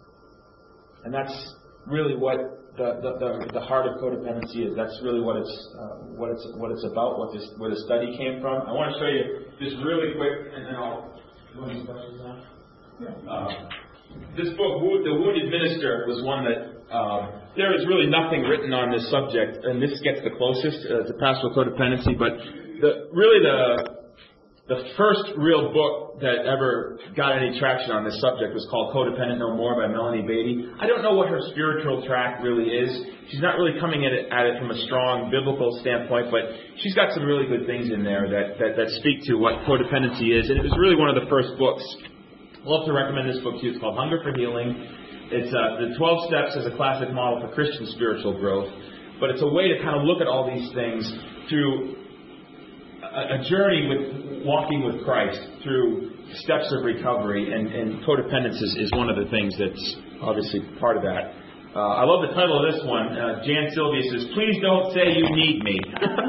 And that's really what the the, the, the heart of codependency is. That's really what it's uh, what it's what it's about. What this where the study came from. I want to show you just really quick, and then I'll. You want any questions now? Yeah. Uh, this book, The Wounded Minister, was one that. Um, there is really nothing written on this subject, and this gets the closest uh, to pastoral codependency. But the, really, the the first real book that ever got any traction on this subject was called Codependent No More by Melanie Beatty. I don't know what her spiritual track really is. She's not really coming at it, at it from a strong biblical standpoint, but she's got some really good things in there that, that, that speak to what codependency is. And it was really one of the first books. I'd love to recommend this book to you. It's called Hunger for Healing. It's uh, the twelve Steps as a classic model for Christian spiritual growth. But it's a way to kind of look at all these things through a, a journey with walking with Christ, through steps of recovery. And, and codependence is, is one of the things that's obviously part of that. Uh, I love the title of this one. Uh, Jan Sylvia says, "Please don't say you need me."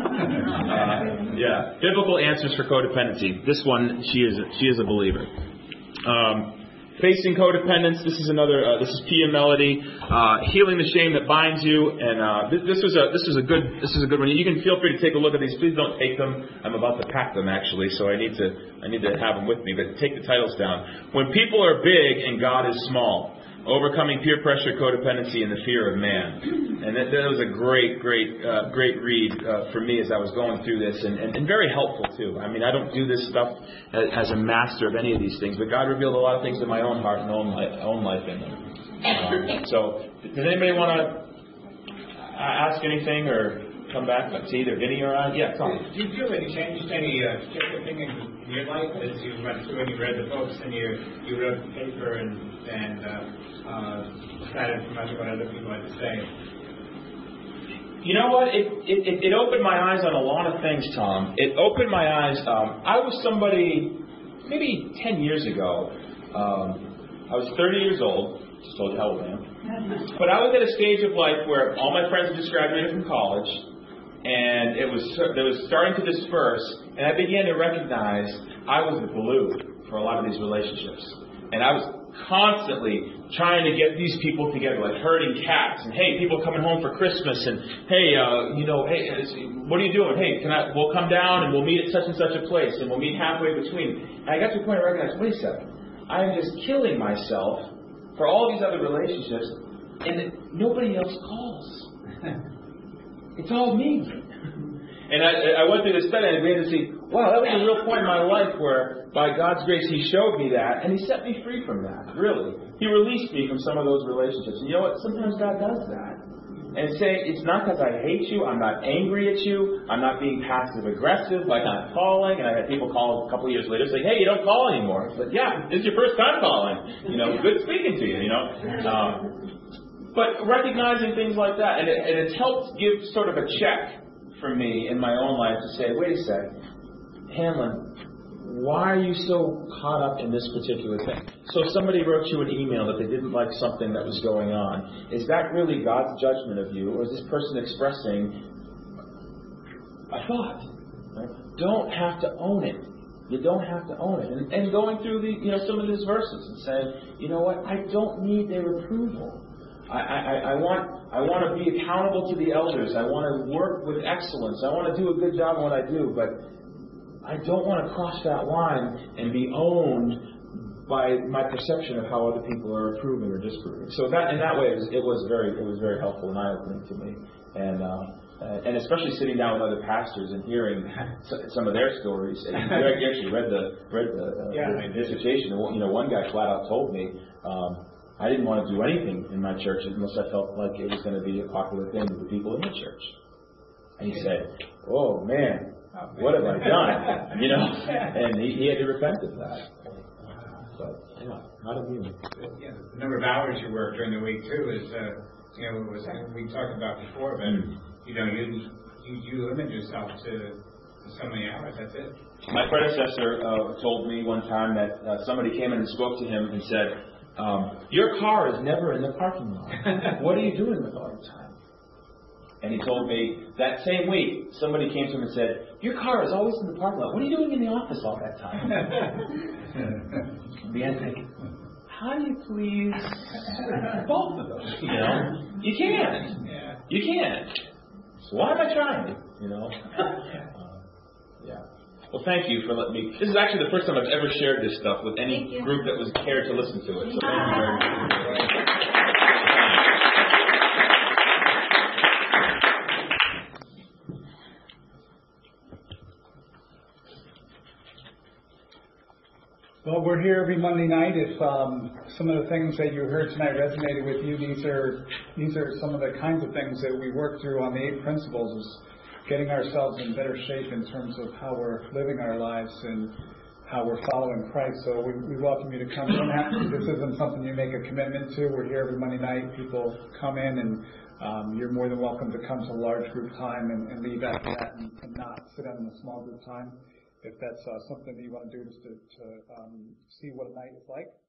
uh, yeah, biblical answers for codependency. This one, she is a, she is a believer. Um, Facing Codependence. This is another. Uh, this is Pia Melody. Uh, Healing the Shame That Binds You. And uh, this, this was a this was a good this is a good one. You can feel free to take a look at these. Please don't take them. I'm about to pack them actually, so I need to I need to have them with me. But take the titles down. When People Are Big and God Is Small. Overcoming Peer Pressure, Codependency, and the Fear of Man. And that, that was a great, great, uh, great read uh, for me as I was going through this, and, and, and very helpful too. I mean, I don't do this stuff as, as a master of any of these things, but God revealed a lot of things in my own heart and own life, own life in them. Um, so, does anybody want to ask anything or come back? Let's see, either Vinny or I. Yeah, Tom. Do you feel any changed any uh, particular thing in your life as you went through and you read the books and you you wrote the paper and and uh, uh, decided from what other people had to say? You know what? It, it it opened my eyes on a lot of things, Tom. It opened my eyes. Um, I was somebody maybe ten years ago. Um, I was thirty years old. Just told you how old I am. But I was at a stage of life where all my friends had just graduated from college. And it was it was starting to disperse, and I began to recognize I was the glue for a lot of these relationships. And I was constantly trying to get these people together, like herding cats. And hey, people coming home for Christmas, and hey, uh, you know, hey, what are you doing? Hey, can I? We'll come down and we'll meet at such and such a place, and we'll meet halfway between. And I got to the point where I recognized, wait a second, I am just killing myself for all these other relationships, and nobody else calls. It's all me. And I, I went through this study and I began to see, wow, that was a real point in my life where, by God's grace, He showed me that, and He set me free from that, really. He released me from some of those relationships. And you know what? Sometimes God does that. And say, it's not because I hate you, I'm not angry at you, I'm not being passive-aggressive, like I'm calling, and I had people call a couple of years later saying, hey, you don't call anymore. But yeah, this is your first time calling. You know, good speaking to you, you know. Um, but recognizing things like that, and, it, and it's helped give sort of a check for me in my own life to say, wait a sec, Hanlon, why are you so caught up in this particular thing? So if somebody wrote you an email that they didn't like something that was going on, is that really God's judgment of you, or is this person expressing a thought? Right? Don't have to own it. You don't have to own it. And, and going through the, you know, some of these verses and saying, you know what, I don't need their approval. I, I, I want I want to be accountable to the elders. I want to work with excellence. I want to do a good job in what I do, but I don't want to cross that line and be owned by my perception of how other people are approving or disapproving. So that in that way, it was, it was very it was very helpful and eye-opening to me, and uh, and especially sitting down with other pastors and hearing some of their stories. And I actually read the read the, uh, yeah, the dissertation. You know, one guy flat out told me, Um, I didn't want to do anything in my church unless I felt like it was going to be a popular thing with the people in the church. And he said, "Oh man, what have I done?" You know, and he, he had to repent of that. But yeah, not immune. Yeah, the number of hours you work during the week too is, uh, you know, was we talked about before, but you know, you you, you limit yourself to, to so many hours. That's it. My predecessor uh, told me one time that uh, somebody came in and spoke to him and said, Um, your car is never in the parking lot. What are you doing with all your time? And he told me that same week, somebody came to him and said, your car is always in the parking lot. What are you doing in the office all that time? I began thinking, how do you please both of those? You know, you can't. Yeah. You can't. So why am I trying? You know. Uh, yeah. Well, thank you for letting me. This is actually the first time I've ever shared this stuff with any group that was cared to listen to it. So thank you very much. Well, we're here every Monday night. If um, some of the things that you heard tonight resonated with you, these are these are some of the kinds of things that we work through on the eight principles. Is getting ourselves in better shape in terms of how we're living our lives and how we're following Christ. So we, we welcome you to come in. This isn't something you make a commitment to. We're here every Monday night. People come in, and um, you're more than welcome to come to a large group time and, and leave after that and, and not sit down in a small group time. If that's uh, something that you want to do, just to, to um, see what a night is like.